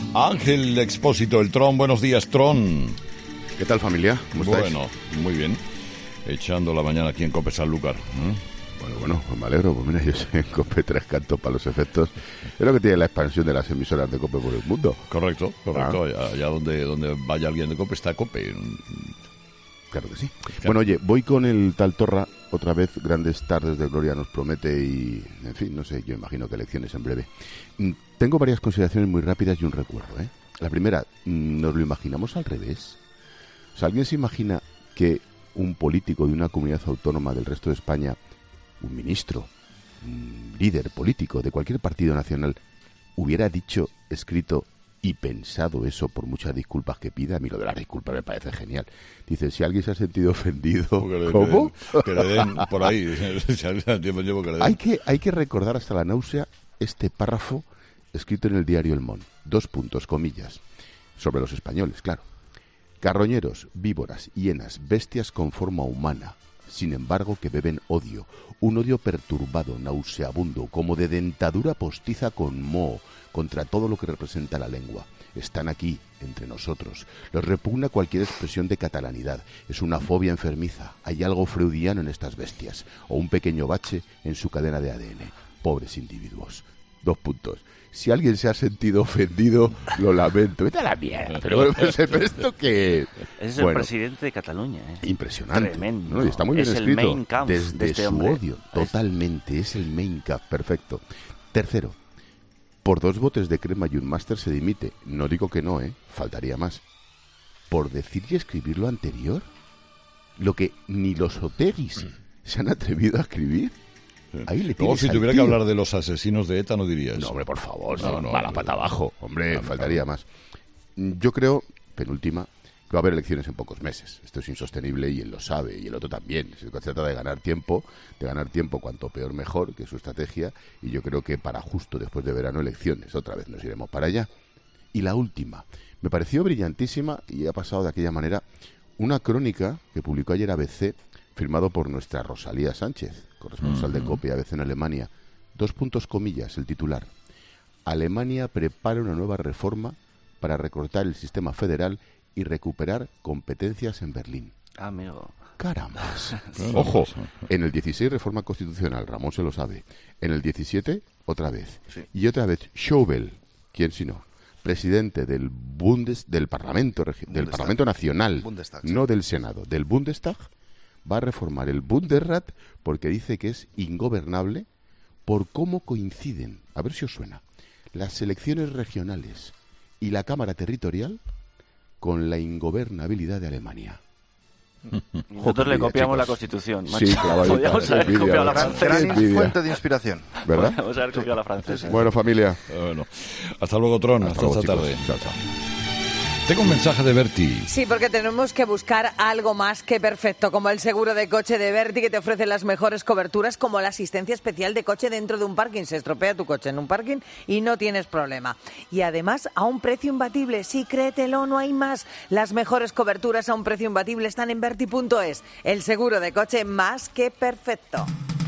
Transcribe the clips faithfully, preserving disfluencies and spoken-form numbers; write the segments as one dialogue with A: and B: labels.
A: Ángel Expósito, el Tron. Buenos días, Tron.
B: ¿Qué tal, familia? ¿Cómo estáis?
A: Bueno, muy bien. Echando la mañana aquí en Cope Sanlúcar. ¿eh?
B: Bueno, bueno, pues me alegro. Pues mira, yo soy en Cope tres cantos para los efectos. Es lo que tiene la expansión de las emisoras de Cope por el mundo.
A: Correcto, correcto.
B: Ah.
A: Allá, allá donde, donde vaya alguien de Cope está Cope.
B: Claro que sí. Claro. Bueno, oye, voy con el tal Torra. Otra vez, grandes tardes de gloria nos promete y, en fin, no sé, yo imagino que elecciones en breve. Tengo varias consideraciones muy rápidas y un recuerdo, ¿eh? La primera, ¿nos lo imaginamos al revés? O sea, ¿alguien se imagina que un político de una comunidad autónoma del resto de España, un ministro, un líder político de cualquier partido nacional, hubiera dicho, escrito y pensado eso, por muchas disculpas que pida? A mí lo de las disculpas me parece genial. Dice, si alguien se ha sentido ofendido... ¿Cómo?
A: Que le den por ahí. que le den.
B: Hay que, hay que recordar hasta la náusea este párrafo escrito en el diario El Mon. Dos puntos, comillas. Sobre los españoles, claro. Carroñeros, víboras, hienas, bestias con forma humana, sin embargo que beben odio, un odio perturbado, nauseabundo, como de dentadura postiza con moho, contra todo lo que representa la lengua. Están aquí, entre nosotros. Los repugna cualquier expresión de catalanidad. Es una fobia enfermiza. Hay algo freudiano en estas bestias, o un pequeño bache en su cadena de A D N. Pobres individuos. Dos puntos. Si alguien se ha sentido ofendido, lo lamento. Vete a la mierda. Pero bueno, ¿pero esto qué es?
C: Ese es el
B: Bueno,
C: presidente de Cataluña. ¿eh?
B: impresionante.
C: Tremendo.
B: ¿No? Y está muy bien
C: es
B: escrito.
C: el main camp
B: Desde
C: de este
B: su
C: hombre.
B: odio. Totalmente. Es el main camp. Perfecto. Tercero. Por dos botes de crema y un máster se dimite. No digo que no, ¿eh? Faltaría más. ¿Por decir y escribir lo anterior? ¿Lo que ni los oteguis se han atrevido a escribir? Ahí le
A: Luego,
B: tienes
A: si
B: al
A: tuviera
B: tío.
A: que hablar de los asesinos de ETA, no diría eso.
B: No, hombre, por favor,
A: No,
B: no,
A: no,
B: va la
A: no,
B: pata
A: no,
B: abajo. Hombre,
A: no, no,
B: faltaría
A: no.
B: más. Yo creo, penúltima, que va a haber elecciones en pocos meses. Esto es insostenible y él lo sabe, y el otro también. Se trata de ganar tiempo, de ganar tiempo cuanto peor mejor, que es su estrategia, y yo creo que para justo después de verano elecciones, otra vez nos iremos para allá. Y la última, me pareció brillantísima, y ha pasado de aquella manera, una crónica que publicó ayer A B C, firmado por nuestra Rosalía Sánchez, corresponsal de COPE A B C en Alemania. Dos puntos, comillas, el titular. Alemania prepara una nueva reforma para recortar el sistema federal y recuperar competencias en Berlín.
C: Amigo.
B: Carambas. Ojo, en el dieciséis reforma constitucional, Ramón se lo sabe. En el diecisiete, otra vez.
C: Sí.
B: Y otra vez, Schäuble, ¿quién si no? Presidente del Bundes, del Parlamento regi- del
D: Bundestag.
B: Parlamento Nacional,
D: Bundestag, sí.
B: no del Senado, del Bundestag, va a reformar el Bundesrat porque dice que es ingobernable por cómo coinciden, a ver si os suena, las elecciones regionales y la Cámara Territorial con la ingobernabilidad de Alemania.
C: Nosotros le
B: envidia,
C: copiamos la
B: chicos.
C: Constitución.
B: Sí,
C: macho.
B: clavadita,
C: Podríamos
B: qué
C: haber
B: envidia,
C: copiado la
B: macho.
D: Gran,
C: francesa.
D: gran
B: envidia.
D: fuente de inspiración.
B: ¿Verdad?
C: Podríamos haber copiado la francesa.
B: Bueno, familia.
A: Bueno, hasta luego, Tron. Hasta,
B: luego,
A: esta
B: chicos.
A: tarde.
B: Chao, chao.
A: Tengo un mensaje de Berti.
E: Sí, porque tenemos que buscar algo más que perfecto, como el seguro de coche de Berti, que te ofrece las mejores coberturas, como la asistencia especial de coche dentro de un parking. Se estropea tu coche en un parking y no tienes problema. Y además, a un precio imbatible. Sí, créetelo, no hay más. Las mejores coberturas a un precio imbatible están en Berti punto es. El seguro de coche más que perfecto.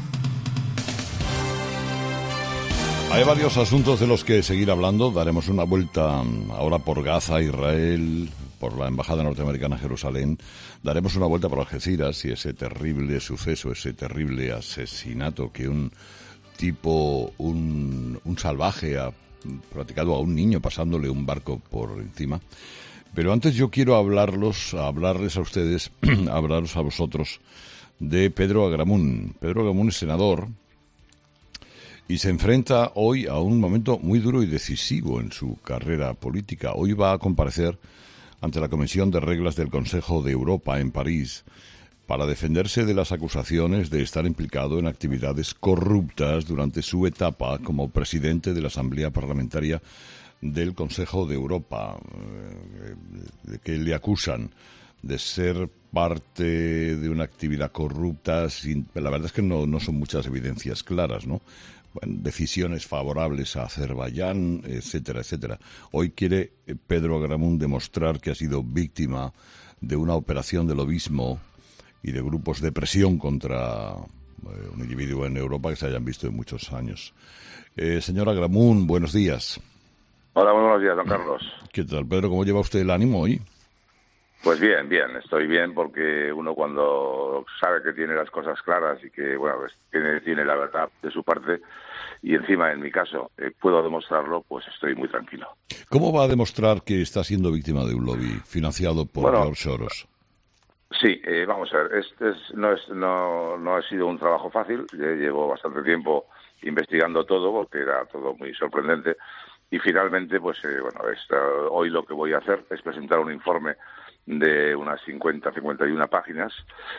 A: Hay varios asuntos de los que seguir hablando. Daremos una vuelta mm, ahora por Gaza, Israel, por la Embajada Norteamericana en Jerusalén. Daremos una vuelta por Algeciras y ese terrible suceso, ese terrible asesinato que un tipo, un, un salvaje ha practicado a un niño pasándole un barco por encima. Pero antes yo quiero hablarlos, hablarles a ustedes, hablaros a vosotros de Pedro Agramunt. Pedro Agramunt es senador y se enfrenta hoy a un momento muy duro y decisivo en su carrera política. Hoy va a comparecer ante la Comisión de Reglas del Consejo de Europa en París para defenderse de las acusaciones de estar implicado en actividades corruptas durante su etapa como presidente de la Asamblea Parlamentaria del Consejo de Europa, eh, de que le acusan de ser parte de una actividad corrupta. Sin, la verdad es que no, no son muchas evidencias claras, ¿no? Bueno, decisiones favorables a Azerbaiyán, etcétera, etcétera. Hoy quiere Pedro Agramunt demostrar que ha sido víctima de una operación de lobismo y de grupos de presión contra eh, un individuo en Europa que se hayan visto en muchos años. Eh, señor Agramunt, buenos días.
D: Hola, muy buenos días, don Carlos.
A: ¿Qué tal, Pedro? ¿Cómo lleva usted el ánimo hoy?
D: Pues bien, bien, estoy bien porque uno cuando sabe que tiene las cosas claras y que, bueno, pues tiene, tiene la verdad de su parte y encima, en mi caso, eh, puedo demostrarlo, pues estoy muy tranquilo.
A: ¿Cómo va a demostrar que está siendo víctima de un lobby financiado por
D: Bueno,
A: George Soros?
D: Sí, eh, vamos a ver, este es, no, es, no, no ha sido un trabajo fácil, eh, llevo bastante tiempo investigando todo porque era todo muy sorprendente y finalmente, pues eh, bueno, esta, hoy lo que voy a hacer es presentar un informe de unas cincuenta, cincuenta y una páginas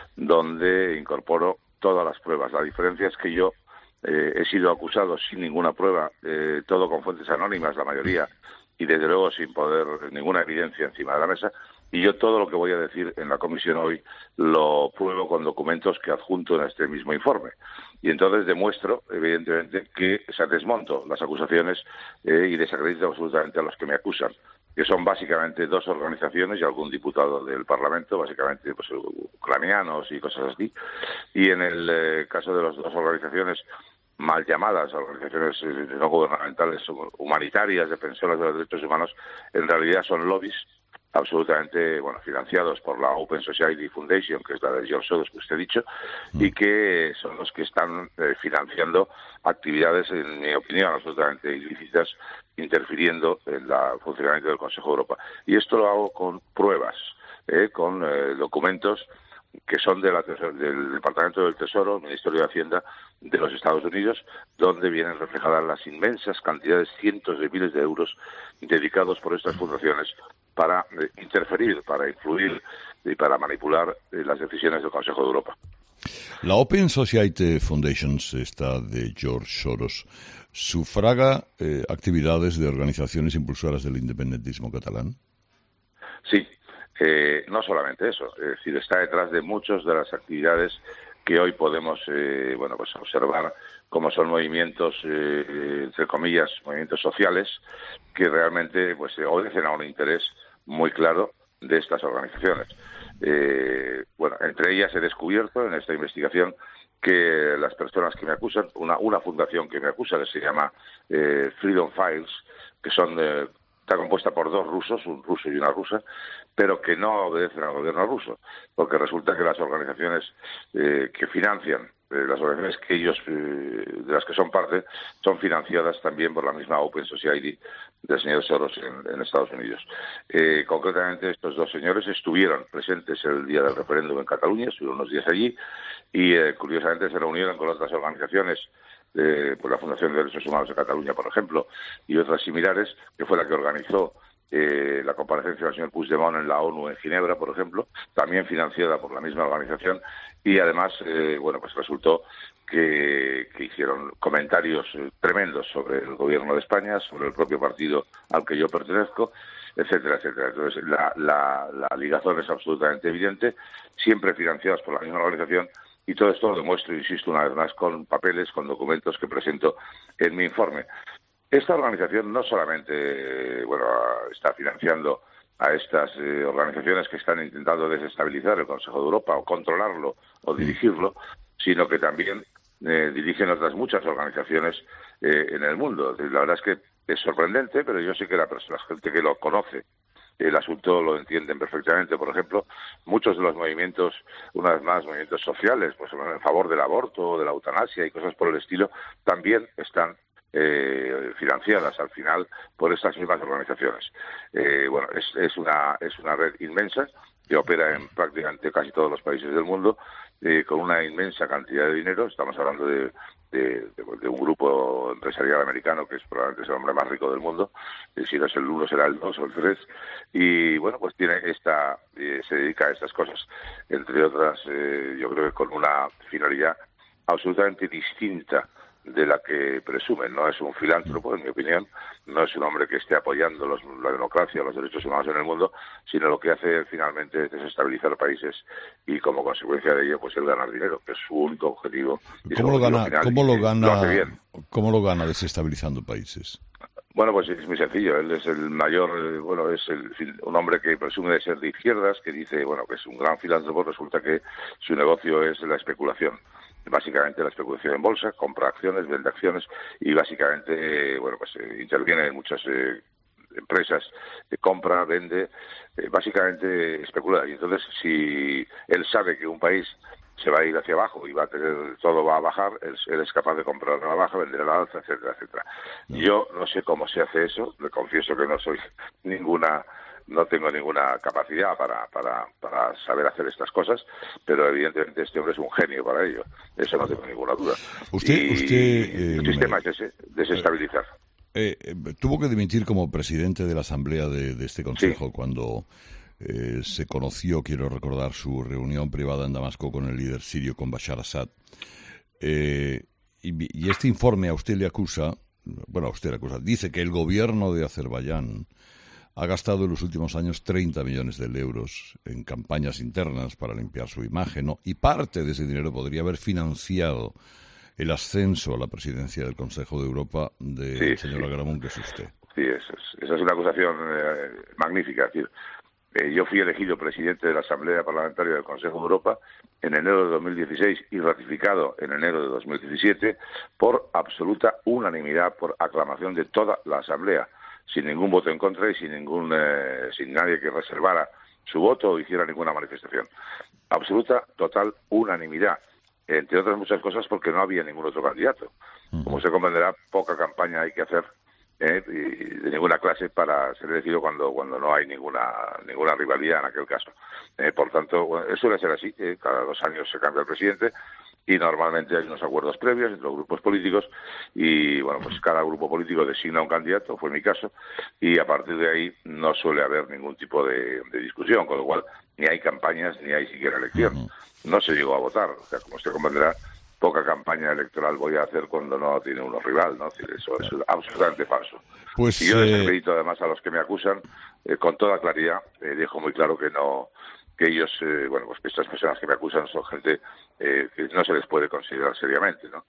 D: donde incorporo todas las pruebas. La diferencia es que yo eh, he sido acusado sin ninguna prueba, eh, todo con fuentes anónimas, la mayoría, y desde luego sin poder ninguna evidencia encima de la mesa. Y yo todo lo que voy a decir en la comisión hoy lo pruebo con documentos que adjunto en este mismo informe. Y entonces demuestro, evidentemente, que se desmonto las acusaciones eh, y desacredito absolutamente a los que me acusan, que son básicamente dos organizaciones y algún diputado del Parlamento, básicamente pues, ucranianos y cosas así. Y en el eh, caso de las dos organizaciones mal llamadas organizaciones eh, no gubernamentales humanitarias, defensoras de los derechos humanos, en realidad son lobbies absolutamente bueno financiados por la Open Society Foundation, que es la de George Soros que usted ha dicho, y que son los que están eh, financiando actividades, en mi opinión, absolutamente ilícitas, interfiriendo en el funcionamiento del Consejo de Europa. Y esto lo hago con pruebas, eh, con eh, documentos que son de la, del Departamento del Tesoro, Ministerio de Hacienda de los Estados Unidos, donde vienen reflejadas las inmensas cantidades, cientos de miles de euros dedicados por estas fundaciones para eh, interferir, para influir y para manipular eh, las decisiones del Consejo de Europa.
A: La Open Society Foundation, esta de George Soros, sufraga eh, actividades de organizaciones impulsoras del independentismo catalán.
D: Sí. Eh, no solamente eso, es decir, está detrás de muchas de las actividades que hoy podemos eh, bueno, pues observar como son movimientos, eh, entre comillas, movimientos sociales, que realmente pues obedecen a un interés muy claro de estas organizaciones. Eh, bueno, entre ellas he descubierto en esta investigación que las personas que me acusan, una, una fundación que me acusa, que se llama eh, Freedom Files, que son eh, está compuesta por dos rusos, un ruso y una rusa, pero que no obedecen al gobierno ruso, porque resulta que las organizaciones eh, que financian, eh, las organizaciones que ellos, eh, de las que son parte, son financiadas también por la misma Open Society del señor Soros en, en Estados Unidos. Eh, concretamente, estos dos señores estuvieron presentes el día del referéndum en Cataluña, estuvieron unos días allí, y eh, curiosamente se reunieron con otras organizaciones, Eh, por la Fundación de Derechos Humanos de Cataluña, por ejemplo, y otras similares, que fue la que organizó eh, la comparecencia del señor Puigdemont en la ONU en Ginebra, por ejemplo, también financiada por la misma organización, y además, eh, bueno, pues resultó que, que hicieron comentarios eh, tremendos sobre el gobierno de España, sobre el propio partido al que yo pertenezco, etcétera, etcétera. Entonces, la, la, la ligazón es absolutamente evidente, siempre financiadas por la misma organización. Y todo esto lo demuestro, insisto, una vez más, con papeles, con documentos que presento en mi informe. Esta organización no solamente bueno, está financiando a estas eh, organizaciones que están intentando desestabilizar el Consejo de Europa o controlarlo o dirigirlo, sino que también eh, dirigen otras muchas organizaciones eh, en el mundo. La verdad es que es sorprendente, pero yo sé que la, persona, la gente que lo conoce el asunto lo entienden perfectamente. Por ejemplo, muchos de los movimientos, una vez más, movimientos sociales, pues en favor del aborto, de la eutanasia y cosas por el estilo, también están eh, financiadas al final por estas mismas organizaciones. Eh, bueno, es, es una es una red inmensa que opera en prácticamente casi todos los países del mundo, eh, con una inmensa cantidad de dinero. Estamos hablando de De, de, de un grupo empresarial americano que es probablemente el hombre más rico del mundo, y si no es el uno será el dos o el tres, y bueno, pues tiene esta eh, se dedica a estas cosas, entre otras, eh, yo creo que con una finalidad absolutamente distinta de la que presumen. No es un filántropo, en mi opinión, no es un hombre que esté apoyando los, la democracia o los derechos humanos en el mundo, sino lo que hace finalmente es desestabilizar países y como consecuencia de ello pues el ganar dinero, que es su único objetivo.
A: ¿Cómo lo gana? Final, ¿Cómo lo gana? Lo hace bien. ¿Cómo lo gana desestabilizando países?
D: Bueno, pues es muy sencillo. Él es el mayor, bueno, es el, un hombre que presume de ser de izquierdas, que dice, bueno, que es un gran filántropo. Resulta que su negocio es la especulación. Básicamente la especulación en bolsa, compra acciones, vende acciones y básicamente, bueno, pues eh, interviene en muchas eh, empresas, eh, compra, vende, eh, básicamente especula. Y entonces, si él sabe que un país se va a ir hacia abajo y va a tener, todo va a bajar, él, él es capaz de comprar a la baja, vender a la alza, etcétera, etcétera. No. Yo no sé cómo se hace eso, le confieso que no soy ninguna, no tengo ninguna capacidad para, para, para saber hacer estas cosas, pero evidentemente este hombre es un genio para ello, eso no tengo ninguna duda.
A: Usted,
D: y
A: usted, eh,
D: el sistema es ese, desestabilizar.
A: Eh, eh, tuvo que dimitir como presidente de la Asamblea de, de este Consejo sí. cuando eh, se conoció, quiero recordar, su reunión privada en Damasco con el líder sirio, con Bashar Assad. Eh, y, y este informe a usted le acusa, bueno, a usted le acusa, dice que el gobierno de Azerbaiyán ha gastado en los últimos años treinta millones de euros en campañas internas para limpiar su imagen, ¿no? Y parte de ese dinero podría haber financiado el ascenso a la presidencia del Consejo de Europa del sí, señor sí. Agramunt, que es usted.
D: Sí, eso es, esa es una acusación eh, magnífica. Es decir, eh, yo fui elegido presidente de la Asamblea Parlamentaria del Consejo de Europa en enero de dos mil dieciséis y ratificado en enero de dos mil diecisiete por absoluta unanimidad, por aclamación de toda la Asamblea, sin ningún voto en contra y sin ningún eh, sin nadie que reservara su voto o hiciera ninguna manifestación. Absoluta, total unanimidad. Entre otras muchas cosas porque no había ningún otro candidato. Como usted comprenderá, poca campaña hay que hacer eh, de ninguna clase para ser elegido cuando cuando no hay ninguna ninguna rivalidad en aquel caso. Eh, por tanto, bueno, suele ser así. Eh, cada dos años se cambia el presidente y normalmente hay unos acuerdos previos entre los grupos políticos y, bueno, pues cada grupo político designa un candidato, fue mi caso, y a partir de ahí no suele haber ningún tipo de, de discusión, con lo cual ni hay campañas ni hay siquiera elección. No se llegó a votar, o sea, como usted comprenderá, poca campaña electoral voy a hacer cuando no tiene uno rival, ¿no? Es decir, eso es absolutamente falso.
A: Pues,
D: y yo
A: eh...
D: desacredito además a los que me acusan, eh, con toda claridad, eh, dejo muy claro que no, que ellos, eh, bueno, pues que estas personas que me acusan son gente eh, que no se les puede considerar seriamente, ¿no?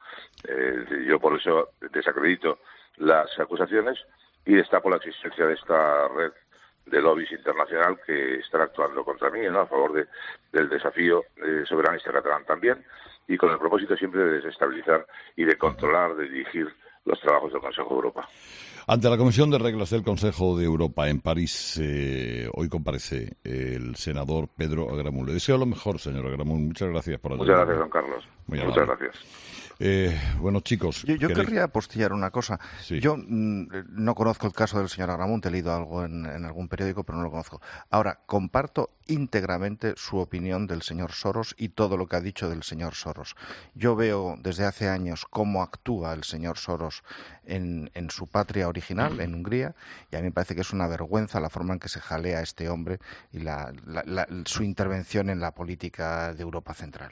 D: Eh, yo por eso desacredito las acusaciones y destapo la existencia de esta red de lobbies internacional que están actuando contra mí, ¿no? A favor de, del desafío eh, soberanista catalán también, y con el propósito siempre de desestabilizar y de controlar, de dirigir los trabajos del Consejo de Europa.
A: Ante la Comisión de Reglas del Consejo de Europa en París, eh, hoy comparece el senador Pedro Agramunt. Le deseo lo mejor, señor Agramunt. Muchas gracias por
D: Muchas gracias, don Carlos.
A: Muy
D: Muchas
A: amable.
D: gracias.
A: Eh, bueno, chicos...
F: Yo, yo
A: ¿queréis?
F: querría apostillar una cosa.
A: Sí.
F: Yo mm, no conozco el caso del señor Agramunt, he leído algo en, en algún periódico, pero no lo conozco. Ahora, comparto íntegramente su opinión del señor Soros y todo lo que ha dicho del señor Soros. Yo veo desde hace años cómo actúa el señor Soros en, en su patria original, en Hungría, y a mí me parece que es una vergüenza la forma en que se jalea este hombre y la, la, la, su intervención en la política de Europa Central.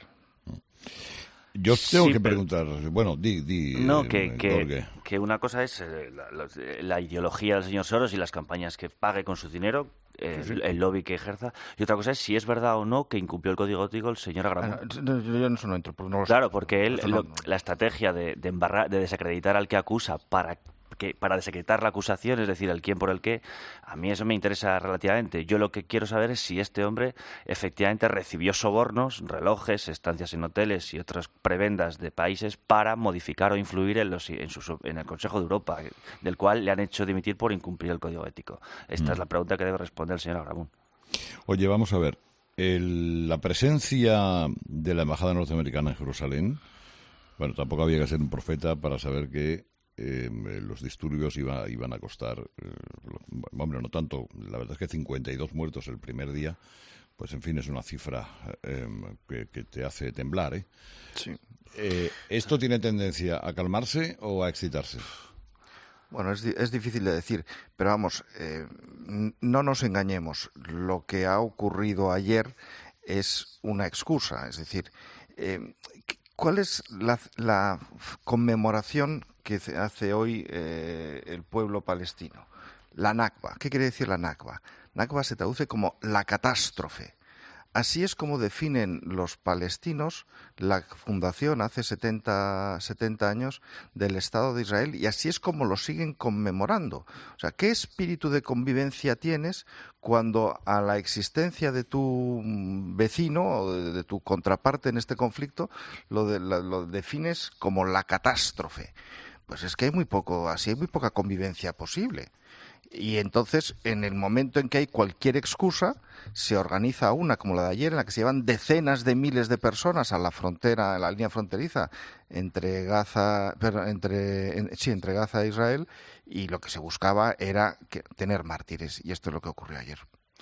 A: Yo tengo
C: Sí,
A: que
C: pero-
A: preguntar, bueno, di, di,
C: No,
A: eh,
C: que, que,
A: Jorge.
C: que una cosa es eh, la, los- eh, la ideología del señor Soros y las campañas que pague con su dinero, eh,
F: Sí, sí.
C: el lobby que ejerza, y otra cosa es si es verdad o no que incumplió el código ético el señor
F: Ah,
C: Agramunt.
F: no, yo yo en eso no entro, porque no lo sé.
C: Claro, porque él,
F: Eso no-
C: lo- la estrategia de, de, embarrar, de desacreditar al que acusa para que para desacreditar la acusación, es decir, el quién por el qué, a mí eso me interesa relativamente. Yo lo que quiero saber es si este hombre efectivamente recibió sobornos, relojes, estancias en hoteles y otras prebendas de países para modificar o influir en, los, en, su- en el Consejo de Europa, del cual le han hecho dimitir por incumplir el código ético. Esta
A: Mm.
C: es la pregunta que debe responder el señor Agramunt.
A: Oye, vamos a ver. El- la presencia de la Embajada norteamericana en Jerusalén, bueno, tampoco había que ser un profeta para saber que eh, los disturbios iba- iban a costar, eh, lo- hombre, no tanto, la verdad es que cincuenta y dos muertos el primer día, pues en fin, es una cifra eh, que, que te hace temblar, ¿eh?
F: Sí.
A: Eh, ¿Esto tiene tendencia a calmarse o a excitarse?
F: Bueno, es, di- es difícil de decir, pero vamos, eh, n- no nos engañemos. Lo que ha ocurrido ayer es una excusa. Es decir, eh, qu- ¿cuál es la, la f- conmemoración que se hace hoy eh, el pueblo palestino? La Nakba. ¿Qué quiere decir la Nakba? Nakba se traduce como la catástrofe. Así es como definen los palestinos la fundación hace setenta, setenta años del Estado de Israel, y así es como lo siguen conmemorando. O sea, ¿qué espíritu de convivencia tienes cuando a la existencia de tu mm, vecino o de, de tu contraparte en este conflicto lo, de- la- lo defines como la catástrofe? Pues es que hay muy poco, así hay muy poca convivencia posible. Y entonces, en el momento en que hay cualquier excusa, se organiza una, como la de ayer, en la que se llevan decenas de miles de personas a la frontera, a la línea fronteriza entre Gaza, perdón, entre, en, sí, entre Gaza e Israel, y lo que se buscaba era que, tener mártires, y esto es lo que ocurrió ayer.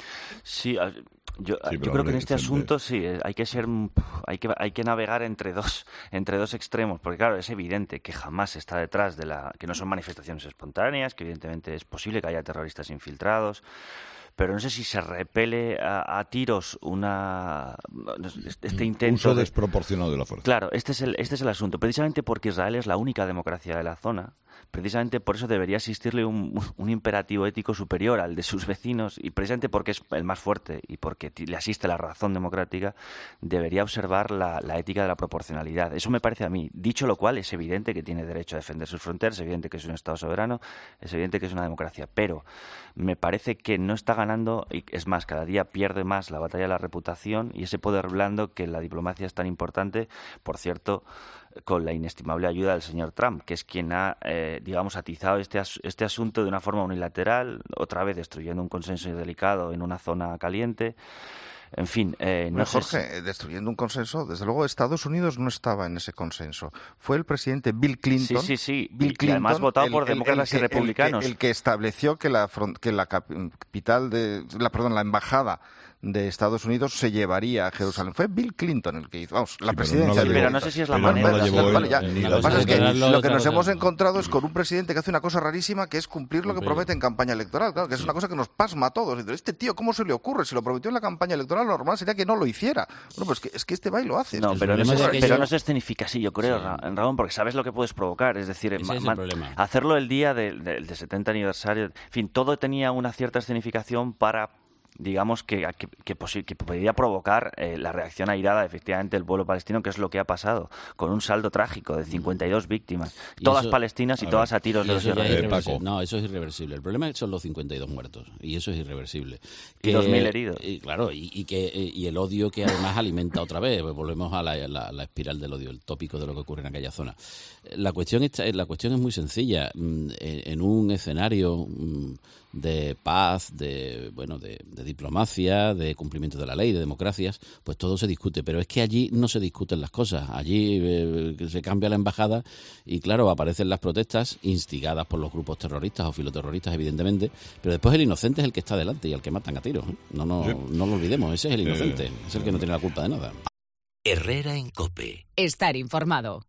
C: Sí, yo,
A: sí,
C: yo creo que en este asunto sí hay que ser hay que hay que navegar entre dos entre dos extremos, porque claro, es evidente que jamás está detrás de la que no son manifestaciones espontáneas, que evidentemente es posible que haya terroristas infiltrados, pero no sé si se repele a, a tiros una este intento
A: uso
C: de,
A: desproporcionado de la fuerza.
C: Claro, este es el este es el asunto, precisamente porque Israel es la única democracia de la zona. Precisamente por eso debería existirle un, un imperativo ético superior al de sus vecinos, y precisamente porque es el más fuerte y porque le asiste la razón democrática, debería observar la, la ética de la proporcionalidad. Eso me parece a mí. Dicho lo cual, es evidente que tiene derecho a defender sus fronteras, es evidente que es un Estado soberano, es evidente que es una democracia, pero me parece que no está ganando, y es más, cada día pierde más la batalla de la reputación y ese poder blando que la diplomacia es tan importante, por cierto, con la inestimable ayuda del señor Trump, que es quien ha, eh, digamos, atizado este, as este asunto de una forma unilateral, otra vez destruyendo un consenso delicado en una zona caliente. En fin, eh, no
F: bueno,
C: sé
F: Jorge,
C: si...
F: destruyendo un consenso, desde luego Estados Unidos no estaba en ese consenso. Fue el presidente Bill Clinton.
C: Sí, sí, sí.
F: Bill
C: y,
F: Clinton,
C: y además votado
F: el,
C: por
F: el,
C: demócratas
F: el que,
C: y republicanos.
F: El que, el que estableció que la, que la capital de, la, perdón, la embajada de Estados Unidos se llevaría a Jerusalén. Fue Bill Clinton el que hizo, vamos, la
A: sí,
F: presidencia.
A: Pero no,
C: sí, pero no sé si es la
A: pero
C: manera.
A: No la llevó él,
F: vale, ya.
A: ni
F: Lo que pasa es que
G: Lo
F: lo que nos
G: otra
F: hemos
G: cosa.
F: encontrado es con un presidente que hace una cosa rarísima, que es cumplir lo que promete en campaña electoral. Claro, que es una cosa que nos pasma a todos. Entonces, este tío, ¿cómo se le ocurre? Si lo prometió en la campaña electoral, lo normal sería que no lo hiciera. Bueno, pues que, es que este va y lo hace.
C: No,
G: El
C: pero no,
G: problema
C: se,
G: es que
C: pero
G: yo-
C: no se escenifica así, yo creo,
G: Sí.
C: Ra- Ramón, porque sabes lo que puedes provocar. Es decir,
G: Ese
C: ma-
G: es el
C: ma-
G: problema.
C: hacerlo el día del de, de setenta aniversario. En fin, todo tenía una cierta escenificación para, digamos, que, que, que, posi- que podría provocar eh, la reacción airada, efectivamente, del pueblo palestino, que es lo que ha pasado, con un saldo trágico de cincuenta y dos víctimas,
G: Y
C: todas
G: eso-
C: palestinas y
A: a
C: todas
A: ver,
C: a tiros
G: Y
C: de los
G: eso ya es
A: Eh,
C: israelíes.
G: irreversible.
A: Paco.
G: No, eso es irreversible. El problema es que son los cincuenta y dos muertos, y eso es irreversible.
C: Y dos mil heridos.
G: Y, claro, y, y que eh, y el odio que además alimenta otra vez. Pues volvemos a la, la- la espiral del odio, el tópico de lo que ocurre en aquella zona. La cuestión, está, la cuestión es muy sencilla. Mm, En, en un escenario mm, de paz, de bueno, de, de diplomacia, de cumplimiento de la ley, de democracias, pues todo se discute. Pero es que allí no se discuten las cosas. Allí eh, se cambia la embajada y, claro, aparecen las protestas instigadas por los grupos terroristas o filoterroristas, evidentemente. Pero después el inocente es el que está delante y al que matan a tiros, ¿eh? No, no,
A: Sí.
G: no lo olvidemos. Ese es el inocente.
A: Eh,
G: es el que no tiene la culpa de nada.
H: Herrera en COPE.
I: Estar informado.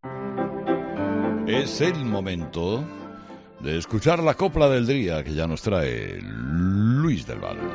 A: Es el momento de escuchar la copla del día que ya nos trae Luis del Val.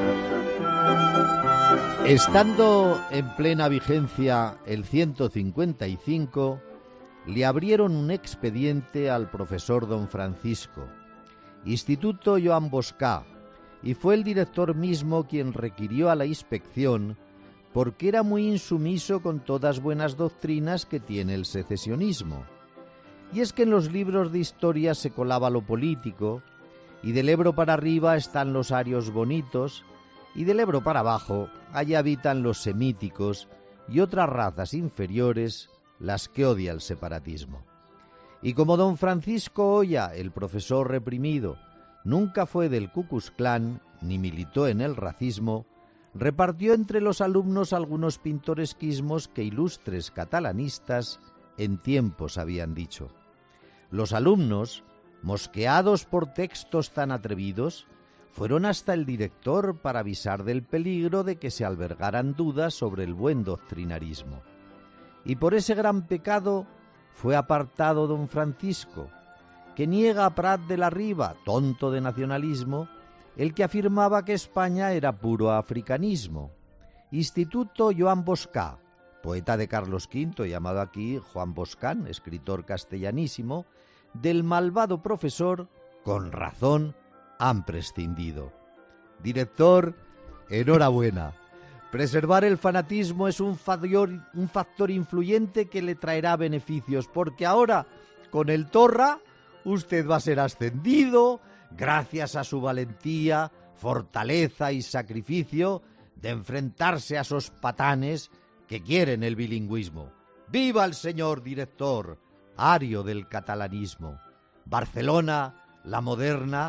J: Estando en plena vigencia el ciento cincuenta y cinco, le abrieron un expediente al profesor don Francisco, Instituto Joan Boscà, y fue el director mismo quien requirió a la inspección porque era muy insumiso con todas buenas doctrinas que tiene el secesionismo. Y es que en los libros de historia se colaba lo político, y del Ebro para arriba están los arios bonitos, y del Ebro para abajo allá habitan los semíticos y otras razas inferiores, las que odia el separatismo. Y como don Francisco Oya, el profesor reprimido, nunca fue del Ku Klux Klan ni militó en el racismo, repartió entre los alumnos algunos pintoresquismos que ilustres catalanistas en tiempos habían dicho. Los alumnos, mosqueados por textos tan atrevidos, fueron hasta el director para avisar del peligro de que se albergaran dudas sobre el buen doctrinarismo. Y por ese gran pecado fue apartado don Francisco, que niega a Prat de la Riba, tonto de nacionalismo, el que afirmaba que España era puro africanismo. Instituto Joan Boscà, poeta de Carlos quinto, llamado aquí Juan Boscán, escritor castellanísimo, del malvado profesor, con razón, han prescindido. Director, enhorabuena. Preservar el fanatismo es un factor, un factor influyente que le traerá beneficios, porque ahora, con el Torra, usted va a ser ascendido gracias a su valentía, fortaleza y sacrificio de enfrentarse a esos patanes que quieren el bilingüismo. ¡Viva el señor director, ario del catalanismo! Barcelona, la moderna,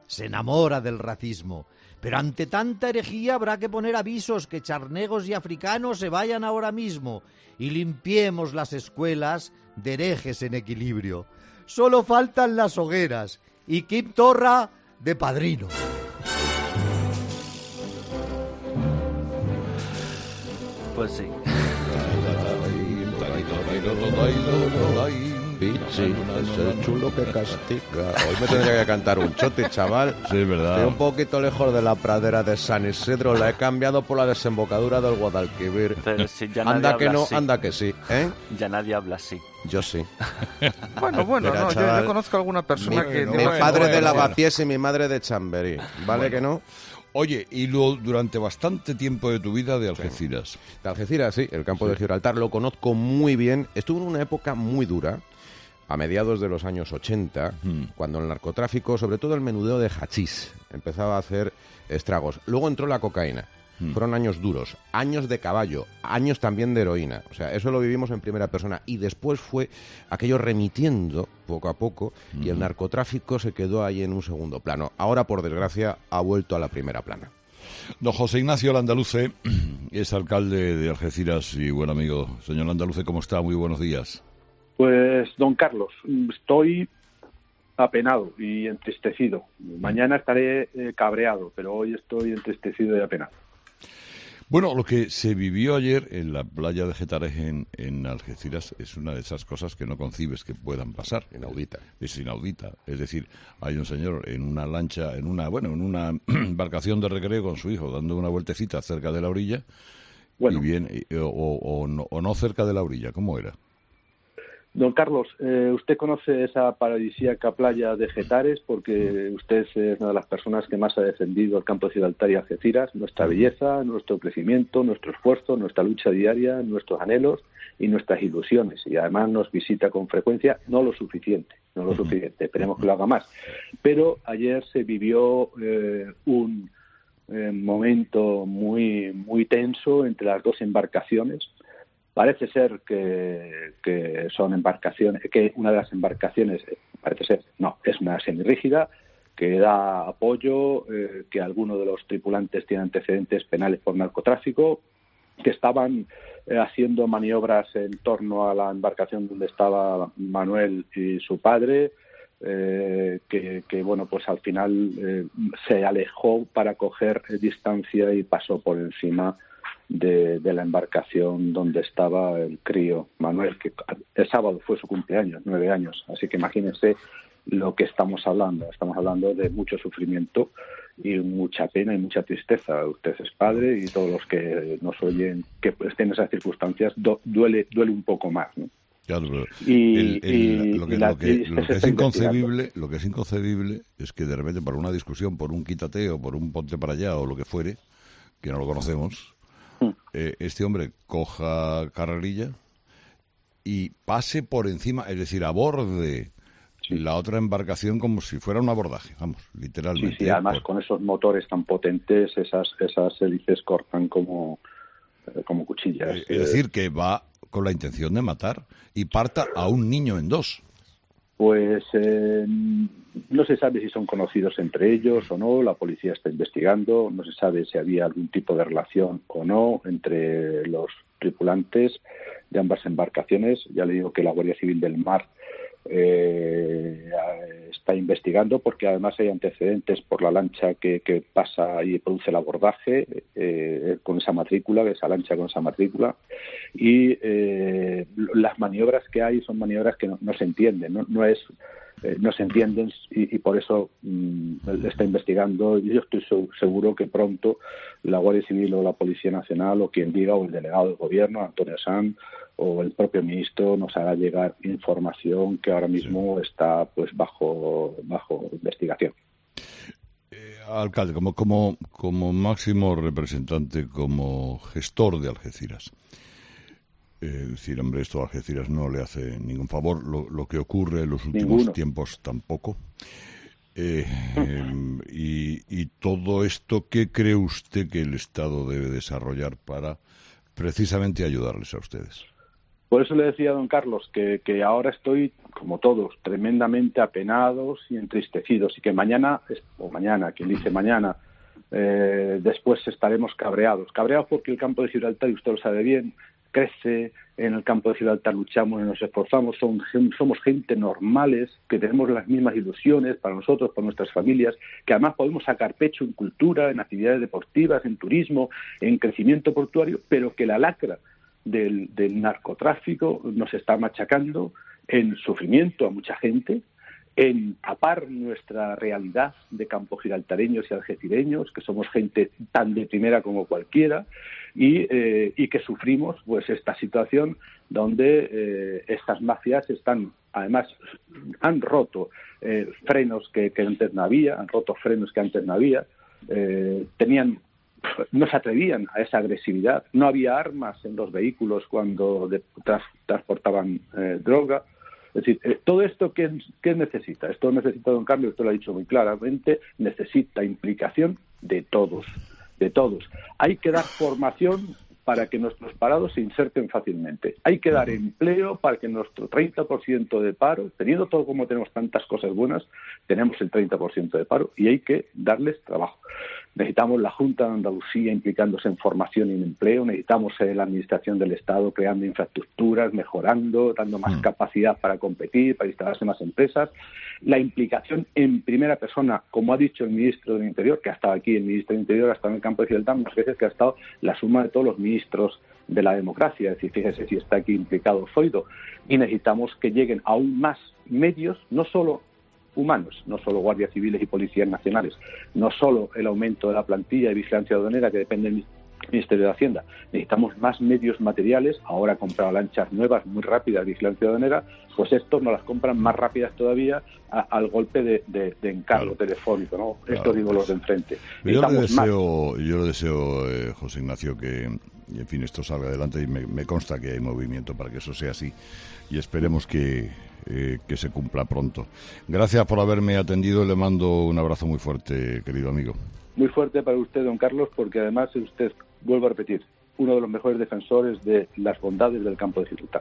J: se enamora del racismo. Pero ante tanta herejía habrá que poner avisos que charnegos y africanos se vayan ahora mismo y limpiemos las escuelas de herejes en equilibrio. Solo faltan las hogueras y Quim Torra de padrino.
C: Pues sí.
B: Pichi, es el chulo que castiga. Hoy me tendría que cantar un chote, chaval.
A: Sí, es verdad.
B: Estoy un poquito lejos de la pradera de San Isidro. La he cambiado por la desembocadura del Guadalquivir.
C: Pero si ya nadie
B: Anda que
C: habla
B: no,
C: así.
B: anda que sí, ¿eh?
C: Ya nadie habla así.
B: Yo sí.
F: Bueno, bueno,
B: Mira,
F: no, yo,
B: chaval,
F: yo conozco a alguna persona
B: mi,
F: que...
B: mi
F: bueno,
B: padre
F: bueno,
B: de
F: bueno.
B: Lavapiés y mi madre de Chamberí. ¿Vale que no?
A: Oye, y lo, durante bastante tiempo de tu vida de Algeciras.
B: De Algeciras, sí, el campo de Gibraltar lo conozco muy bien. Estuve en una época muy dura, a mediados de los años ochenta,
A: Hmm.
B: cuando el narcotráfico, sobre todo el menudeo de hachís, empezaba a hacer estragos. Luego entró la cocaína.
A: Hmm.
B: Fueron años duros, años de caballo, años también de heroína. O sea, eso lo vivimos en primera persona. Y después fue aquello remitiendo poco a poco y el
A: Hmm.
B: narcotráfico se quedó ahí en un segundo plano. Ahora, por desgracia, ha vuelto a la primera plana.
A: Don José Ignacio Landaluce es alcalde de Algeciras y buen amigo. Señor Landaluce, ¿cómo está? Muy buenos días.
I: Pues, don Carlos, estoy apenado y entristecido. Mañana estaré eh, cabreado, pero hoy estoy entristecido y apenado.
A: Bueno, lo que se vivió ayer en la playa de Getares en, en Algeciras es una de esas cosas que no concibes que puedan pasar.
B: Inaudita.
A: Es inaudita. Es decir, hay un señor en una lancha, en una, bueno, en una embarcación de recreo con su hijo dando una vueltecita cerca de la orilla
I: Bueno.
A: y bien, y- o, o no, o no cerca de la orilla. ¿Cómo era?
I: Don Carlos, eh, usted conoce esa paradisíaca playa de Getares porque usted es una de las personas que más ha defendido el campo de Gibraltar y Algeciras, nuestra belleza, nuestro crecimiento, nuestro esfuerzo, nuestra lucha diaria, nuestros anhelos y nuestras ilusiones. Y además nos visita con frecuencia, no lo suficiente, no lo suficiente, esperemos que lo haga más. Pero ayer se vivió eh, un eh, momento muy, muy tenso entre las dos embarcaciones. Parece ser que, que son embarcaciones, que una de las embarcaciones, parece ser, no, es una semirrígida, que da apoyo, eh, que algunos de los tripulantes tienen antecedentes penales por narcotráfico, que estaban eh, haciendo maniobras en torno a la embarcación donde estaba Manuel y su padre, eh, que, que, bueno, pues al final eh, se alejó para coger eh, distancia y pasó por encima de, de la embarcación donde estaba el crío Manuel, que el sábado fue su cumpleaños, nueve años. Así que imagínense lo que estamos hablando. Estamos hablando de mucho sufrimiento y mucha pena y mucha tristeza. Usted es padre y todos los que nos oyen que estén en esas circunstancias do, duele duele un poco más, ¿no?
A: Claro, pero
I: Y-
A: el- el-
I: y-
A: lo que,
I: y la-
A: lo que-
I: y
A: lo
I: se
A: que es
I: está
A: inconcebible, lo que es inconcebible es que de repente por una discusión, por un quítate o por un ponte para allá o lo que fuere, que no lo conocemos, eh, este hombre coja carrerilla y pase por encima, es decir, aborde la otra embarcación como si fuera un abordaje, vamos,
I: Sí,
A: literalmente.
I: sí, además
A: Por-
I: con esos motores tan potentes, esas esas hélices cortan como, eh, como cuchillas.
A: eh, es decir, que va con la intención de matar y parta a un niño en dos.
I: Pues eh, no se sabe si son conocidos entre ellos o no, la policía está investigando, no se sabe si había algún tipo de relación o no entre los tripulantes de ambas embarcaciones. Ya le digo que la Guardia Civil del Mar eh, está investigando porque además hay antecedentes por la lancha que, que pasa y produce el abordaje eh, con esa matrícula, esa lancha con esa matrícula, y eh, las maniobras que hay son maniobras que no, no se entienden, no, no es eh, no se entienden y, y por eso mmm, está investigando, y yo estoy seguro que pronto la Guardia Civil o la Policía Nacional o quien diga, o el delegado del gobierno, Antonio Sanz, o el propio ministro nos hará llegar información que ahora mismo sí. está pues bajo bajo investigación.
A: Eh, alcalde, como, como, como máximo representante, como gestor de Algeciras, eh, es decir, hombre, esto a Algeciras no le hace ningún favor, lo, lo que ocurre en los últimos Ninguno. tiempos tampoco. Eh, eh, y, y todo esto, ¿qué cree usted que el Estado debe desarrollar para precisamente ayudarles a ustedes?
I: Por eso le decía a don Carlos que, que ahora estoy, como todos, tremendamente apenados y entristecidos, y que mañana, o mañana, quien dice mañana, eh, después estaremos cabreados. Cabreados porque el campo de Gibraltar, y usted lo sabe bien, crece. En el campo de Gibraltar luchamos y nos esforzamos, somos, somos gente normales, que tenemos las mismas ilusiones para nosotros, para nuestras familias, que además podemos sacar pecho en cultura, en actividades deportivas, en turismo, en crecimiento portuario, pero que la lacra del, del narcotráfico nos está machacando en sufrimiento a mucha gente, en tapar nuestra realidad de campo gibraltareños y algecireños, que somos gente tan de primera como cualquiera, y, eh, y que sufrimos pues esta situación donde eh, estas mafias están, además, han roto eh, frenos que, que antes no había, han roto frenos que antes no había, eh, tenían, no se atrevían a esa agresividad, no había armas en los vehículos cuando de, tras, transportaban eh, droga. Es decir, eh, todo esto, ¿qué, ¿qué necesita? Esto necesita, don Carlos, usted lo ha dicho muy claramente, necesita implicación de todos, de todos. Hay que dar formación para que nuestros parados se inserten fácilmente. Hay que dar empleo para que nuestro treinta por ciento de paro, teniendo todo como tenemos tantas cosas buenas, tenemos el treinta por ciento de paro y hay que darles trabajo. Necesitamos la Junta de Andalucía implicándose en formación y en empleo, necesitamos eh, la Administración del Estado creando infraestructuras, mejorando, dando más mm. capacidad para competir, para instalarse más empresas. La implicación en primera persona, como ha dicho el Ministro del Interior, que ha estado aquí, el Ministro del Interior ha estado en el campo de Gibraltar más veces que ha estado la suma de todos los ministros de la democracia. Es decir, fíjese si está aquí implicado Zoido. Y necesitamos que lleguen aún más medios, no solo humanos, no solo guardias civiles y policías nacionales, no solo el aumento de la plantilla de vigilancia aduanera que depende del Ministerio de Hacienda. Necesitamos más medios materiales. Ahora han comprado lanchas nuevas muy rápidas de vigilancia aduanera, pues estos nos las compran más rápidas todavía a, al golpe de, de, de encargo claro. telefónico, ¿no? Claro. Esto digo los de enfrente.
A: Yo le deseo, yo le deseo eh, José Ignacio, que en fin esto salga adelante y me, me consta que hay movimiento para que eso sea así y esperemos que Eh, que se cumpla pronto. Gracias por haberme atendido y le mando un abrazo muy fuerte, querido amigo.
I: Muy fuerte para usted, don Carlos, porque además usted, vuelvo a repetir, uno de los mejores defensores de las bondades del campo de Gibraltar.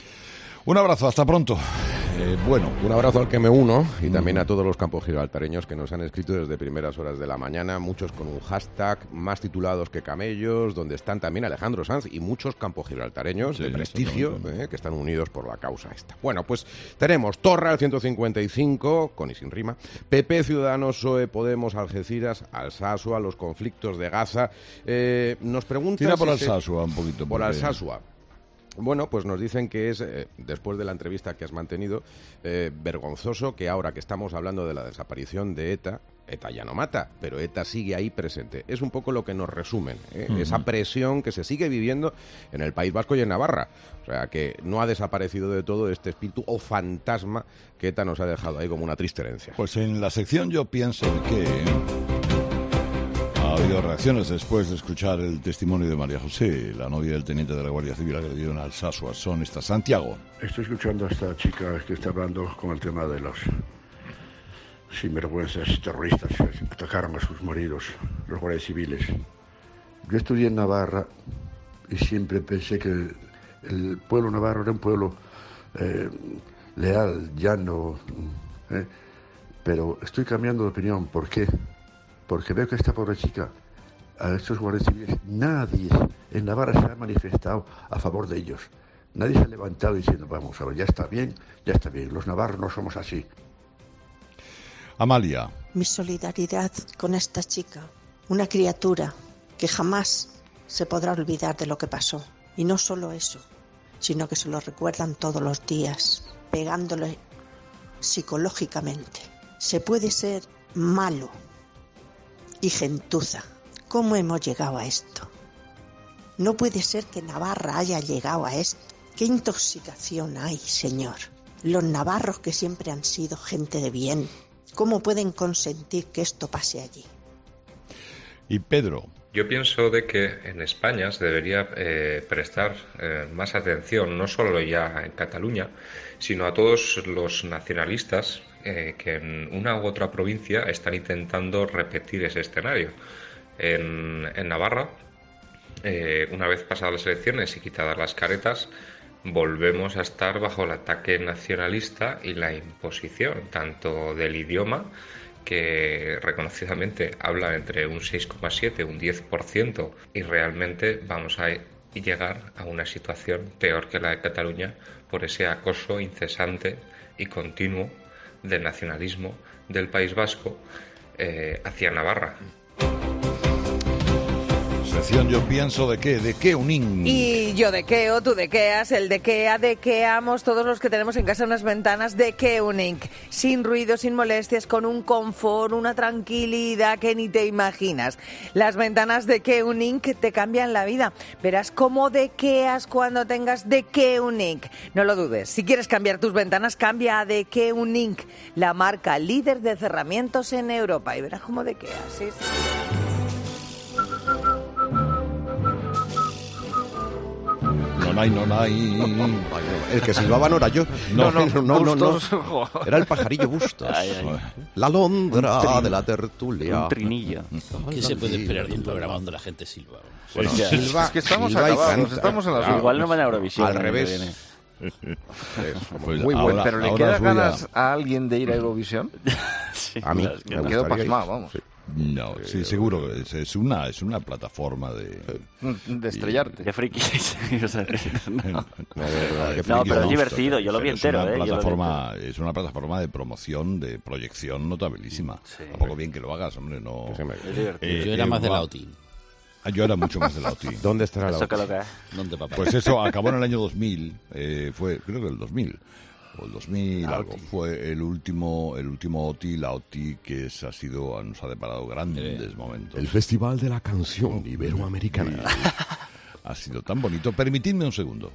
A: Un abrazo, hasta pronto. Eh, bueno,
K: un abrazo al que me uno y también a todos los campos gibraltareños que nos han escrito desde primeras horas de la mañana, muchos con un hashtag más titulados que camellos, donde están también Alejandro Sanz y muchos campos gibraltareños sí, de prestigio eh, que están unidos por la causa esta. Bueno, pues tenemos Torra al ciento cincuenta y cinco, con y sin rima, P P, Ciudadanos, P S O E, Podemos, Algeciras, Alsasua, los conflictos de Gaza. Eh, nos preguntan...
A: Tira por
K: si
A: Alsasua se... un poquito.
K: Por Alsasua. Bueno, pues nos dicen que es, eh, después de la entrevista que has mantenido, eh, vergonzoso que ahora que estamos hablando de la desaparición de ETA, ETA ya no mata, pero ETA sigue ahí presente. Es un poco lo que nos resumen, ¿eh? Uh-huh. Esa presión que se sigue viviendo en el País Vasco y en Navarra. O sea, que no ha desaparecido de todo este espíritu o fantasma que ETA nos ha dejado ahí como una triste herencia.
A: Pues en la sección yo pienso que... ha habido reacciones después de escuchar el testimonio de María José, la novia del teniente de la Guardia Civil agredido en Alsasua. Son estas. Santiago.
L: Estoy escuchando a esta chica que está hablando con el tema de los sinvergüenzas terroristas que atacaron a sus maridos, los guardias civiles. Yo estudié en Navarra y siempre pensé que el pueblo navarro era un pueblo eh, leal, llano, eh, pero estoy cambiando de opinión. ¿Por qué? Porque veo que esta pobre chica, a estos guardias civiles, nadie en Navarra se ha manifestado a favor de ellos. Nadie se ha levantado diciendo, vamos a ver, ya está bien, ya está bien, los navarros no somos así.
A: Amalia.
M: Mi solidaridad con esta chica, una criatura que jamás se podrá olvidar de lo que pasó. Y no solo eso, sino que se lo recuerdan todos los días, pegándole psicológicamente. Se puede ser malo y gentuza. ¿Cómo hemos llegado a esto? No puede ser que Navarra haya llegado a esto. ¿Qué intoxicación hay, señor? Los navarros, que siempre han sido gente de bien, ¿cómo pueden consentir que esto pase allí?
A: Y Pedro.
N: Yo pienso de que en España se debería eh, prestar eh, más atención, no solo ya en Cataluña, sino a todos los nacionalistas eh, que en una u otra provincia están intentando repetir ese escenario. En, en Navarra, eh, una vez pasadas las elecciones y quitadas las caretas, volvemos a estar bajo el ataque nacionalista y la imposición tanto del idioma, que reconocidamente habla entre un seis coma siete y un diez por ciento, y realmente vamos a llegar a una situación peor que la de Cataluña por ese acoso incesante y continuo del nacionalismo del País Vasco eh, hacia Navarra.
A: Sección Yo pienso de qué, de qué unín.
E: Y yo dequeo, tú dequeas, el dequea, dequeamos, todos los que tenemos en casa unas ventanas de Keunink, sin ruido, sin molestias, con un confort, una tranquilidad que ni te imaginas. Las ventanas de Keunink te cambian la vida. Verás cómo dequeas cuando tengas de Keunink. No lo dudes, si quieres cambiar tus ventanas, cambia a de Keunink, la marca líder de cerramientos en Europa, y verás cómo dequeas, sí, sí.
A: No hay, no hay.
K: El que silbaba no era yo.
A: No,
K: no, no, no, no, no.
F: Bustos.
K: Era el pajarillo Bustos.
C: Ay, ay.
K: La Londra de la tertulia.
C: Un trinillo.
G: ¿Qué se puede esperar de un programa donde la gente silba?
K: Bueno,
C: Sí,
K: silba,
F: Es que estamos
K: silba y
F: acabados,
K: canta.
F: estamos en la
K: Claro.
C: Igual no van a Eurovisión.
K: Al
C: el año que
K: revés.
C: viene.
A: Pues
K: Muy
A: ahora-
K: bueno.
F: Pero ¿le
A: ahora
F: queda
A: os voy a-
F: ganas a alguien de ir a Eurovisión?
C: Sí,
K: A mí
C: claro, es que
K: me
F: Me quedo
K: gustaría ir.
F: pasmado, vamos.
K: Sí.
A: No, sí, seguro. Es, es una, es una plataforma de.
F: De estrellarte.
C: Qué friki. O sea, no.
A: No,
C: No, pero es divertido, yo lo vi
A: Es
C: entero,
A: una
C: ¿eh? Yo lo vi
A: plataforma, es una plataforma de promoción, de proyección notabilísima.
C: Sí.
A: Tampoco bien que lo hagas, hombre, no.
K: Que se me-
C: Es divertido.
A: Eh,
G: Yo era
A: eh,
G: más de
A: va-
G: la O T I.
A: Ah, Yo era mucho más de la O T I.
K: ¿Dónde estará la
C: Eso que
K: otra?
C: lo que es.
G: ¿Dónde, papá?
A: Pues eso acabó en el año dos mil, eh, fue, creo que el dos mil, o el dos mil
F: La
A: algo,
F: O T I.
A: fue el último, el último O T I, la O T I que es, ha sido, nos ha deparado grandes momentos.
K: El Festival de la Canción Iberoamericana.
A: Ha sido tan bonito. Permitidme un segundo.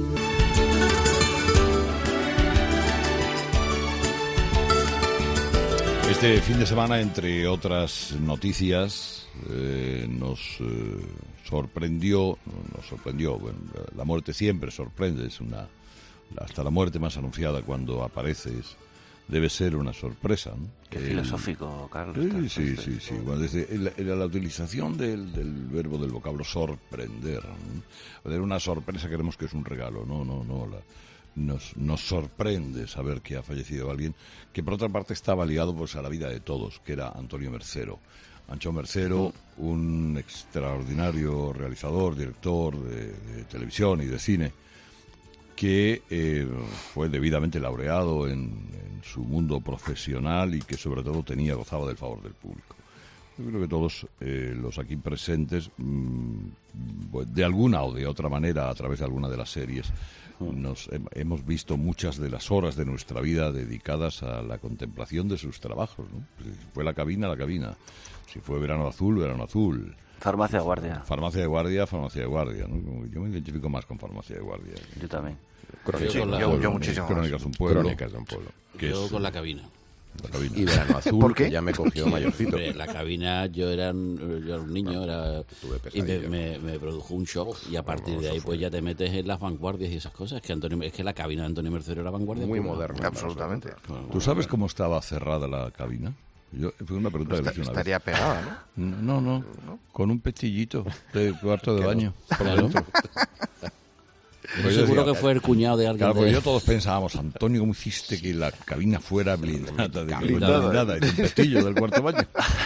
A: Este fin de semana, entre otras noticias, eh, nos eh, sorprendió, nos sorprendió, bueno, la muerte siempre sorprende, es una, hasta la muerte más anunciada cuando apareces, debe ser una sorpresa, ¿no?
C: Qué
A: El-
C: filosófico, Carlos.
A: Sí, sí, sí, sí. Bueno, desde la, la- la utilización del, del verbo, del vocablo sorprender. ¿no? De una sorpresa creemos que es un regalo, no, no, no. La, nos, nos sorprende saber que ha fallecido alguien que por otra parte estaba ligado pues a la vida de todos, que era Antonio Mercero. Ancho Mercero, un extraordinario realizador, director de, de televisión y de cine, que eh, fue debidamente laureado en, en su mundo profesional y que sobre todo tenía, gozaba del favor del público. Yo creo que todos eh, los aquí presentes, mmm, de alguna o de otra manera, a través de alguna de las series, nos hem- hemos visto muchas de las horas de nuestra vida dedicadas a la contemplación de sus trabajos, ¿no? Si fue La Cabina, La Cabina. Si fue Verano Azul, Verano Azul.
C: Farmacia de guardia.
A: Farmacia de guardia, farmacia de guardia, ¿no? Como Yo me identifico más con farmacia de guardia.
C: Yo también.
K: Crónicas
G: Yo con la-
K: de un
F: yo-
K: pueblo.
F: yo muchísimo más.
A: Crónicas de un pueblo.
K: Crónicas de un pueblo.
A: Que
G: Yo
A: es,
G: con la cabina.
A: La Cabina.
K: Y Verano Azul,
F: ¿Por qué?
K: que ya me cogió mayorcito.
G: Hombre, la cabina, yo era un, yo era un niño, era,
K: Tuve
G: y me,
K: pesadillas.
G: me, me produjo un shock, y a partir de ahí pues ya te metes en las vanguardias y esas cosas. Es que Antonio, es que la cabina de Antonio Mercero era vanguardia.
K: Muy
G: pura.
K: moderno.
F: Absolutamente.
A: ¿Tú sabes cómo estaba cerrada la cabina? Yo, fue una pregunta que le
F: Está-
A: hice una
F: estaría
A: vez.
F: pegada, ¿no?
A: No, no, con un pechillito de cuarto de baño. por
G: Claro.
A: dentro.
G: Yo
A: Pues yo
G: seguro
A: decía,
G: que fue el cuñado de alguien.
A: Claro,
G: de-
A: porque yo todos pensábamos, Antonio, ¿cómo hiciste que la cabina fuera blindada? De
G: Blindada.
A: blindada, y un pestillo del cuarto baño.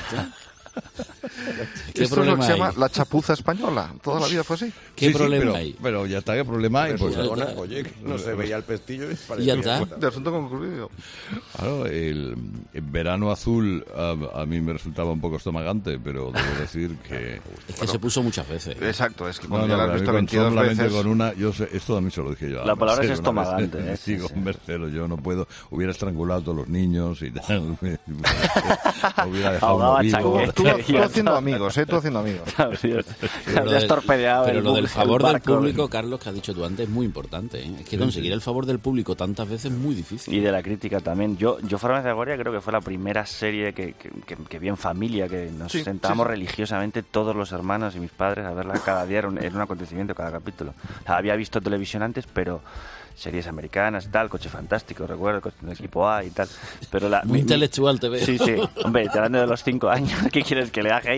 G: ¿Qué
F: Esto es lo
G: problema
F: que se llama
G: hay?
F: la chapuza española. Toda la vida fue así.
G: ¿Qué
A: Sí, sí,
G: problema
A: pero,
G: hay?
A: Pero ya está, ¿qué problema hay? Pues,
K: Perdona, oye, que no se veía el pestillo y
G: Y ya
K: parecía
G: está.
F: De asunto concluido.
A: claro, el, el verano azul a, a mí me resultaba un poco estomagante, pero debo decir que...
G: Es que se puso muchas veces.
F: Exacto, es que
A: No,
F: cuando
A: no,
F: ya la
A: pero
F: has
A: a mí
F: visto
A: con-
F: veintidós
A: solamente
F: veces...
A: con una, yo sé, esto también se lo dije yo. a
C: La palabra es
A: Mercero una vez.
C: estomagante, ¿eh?
A: Sí,
C: Sí,
A: con
C: sí.
A: Mercero, yo no puedo, hubiera estrangulado a todos los niños y tal. hubiera dejado
C: Ahogaba
A: uno vivo.
C: changuete.
F: Tú, tú haciendo amigos, ¿eh? Tú haciendo amigos.
G: Pero lo
C: Habías
G: del-
C: torpedeado
G: pero
C: el
G: lo
C: bu-
G: del
C: el
G: favor del
C: barco.
G: público, Carlos, que has dicho tú antes, es muy importante. ¿eh? Es que conseguir el favor del público tantas veces es muy difícil.
C: Y de la crítica también. Yo, yo Farmacia de Guardia creo que fue la primera serie que, que, que- que vi en familia, que nos
F: Sí,
C: sentábamos
F: sí, sí.
C: religiosamente todos los hermanos y mis padres a verla cada día, era un, era un acontecimiento cada capítulo. O sea, había visto televisión antes, pero series americanas y tal, Coche Fantástico, recuerdo, Coche del Equipo A y tal. Pero la,
G: Muy
C: mi- mi-
G: intelectual te veo.
C: Sí, sí. Hombre, te hablando de los cinco años, ¿qué quieres que le haga ahí?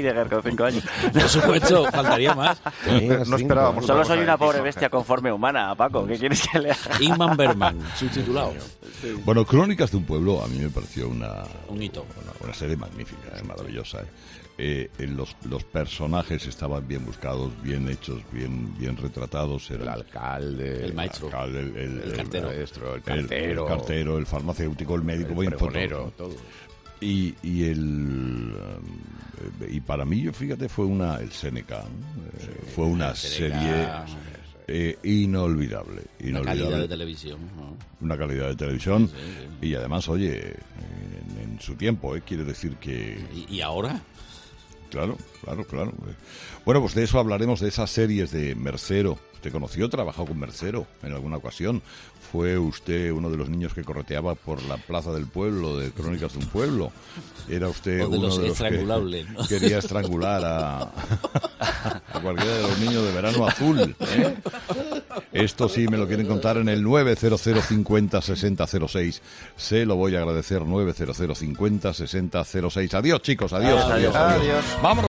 C: Heidegger con cinco años.
G: Por supuesto, faltaría más.
F: No esperábamos.
C: Solo soy una pobre bestia con forma humana, Paco. ¿Qué quieres que le haga?
G: Ingmar Bergman, subtitulado.
A: Bueno, Crónicas de un pueblo a mí me pareció una,
G: un hito.
A: Una, una serie magnífica, eh, maravillosa. Eh. Eh, los, los personajes estaban bien buscados, bien hechos, bien bien retratados. Era
K: el alcalde,
G: el maestro,
A: el, alcalde, el, el,
G: el cartero,
K: el, maestro, el,
A: cartero, el, el cartero, el farmacéutico, el médico,
K: el
A: bien
K: pregonero,
A: todo.
K: todo.
A: Y, y el y para mí, fíjate, fue una el Seneca, ¿no? sí, fue una serie eh, inolvidable, inolvidable.
G: Una calidad de televisión, ¿no?
A: Una calidad de televisión
G: sí, sí, sí.
A: Y además, oye, en, en su tiempo, ¿eh? Quiere decir que
G: ¿Y, y ahora?
A: Claro, claro, claro. Bueno, pues de eso hablaremos, de esas series de Mercero. ¿Usted conoció, trabajó con Mercero en alguna ocasión? ¿Fue usted uno de los niños que correteaba por la plaza del pueblo, de Crónicas de un pueblo? ¿Era usted
G: o de
A: uno
G: los
A: de los que
G: ¿no?
A: quería estrangular a, a cualquiera de los niños de Verano Azul? ¿eh? Esto sí me lo quieren contar en el nueve cero cero cincuenta sesenta cero seis. Se lo voy a agradecer, nueve cero cero cincuenta sesenta cero seis. Adiós, chicos, adiós.
C: Adiós, adiós.
A: adiós. adiós. Vámonos.